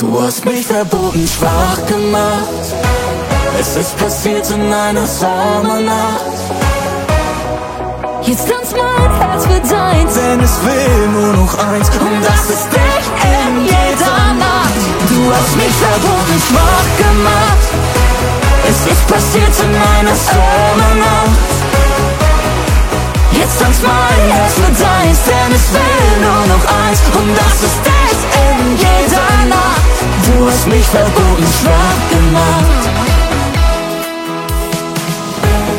Du hast mich verboten, schwach gemacht. Es ist passiert in einer Sommernacht. Jetzt tanzt mein Herz für deins, denn es will nur noch eins, und das ist dich in jeder Nacht. Du hast mich verboten, schwach gemacht. Es ist passiert in einer Sommernacht. Jetzt tanzt mein Herz für deins, denn es will nur noch eins, und das ist dich in jeder Nacht. Du hast mich verboten, schwach gemacht.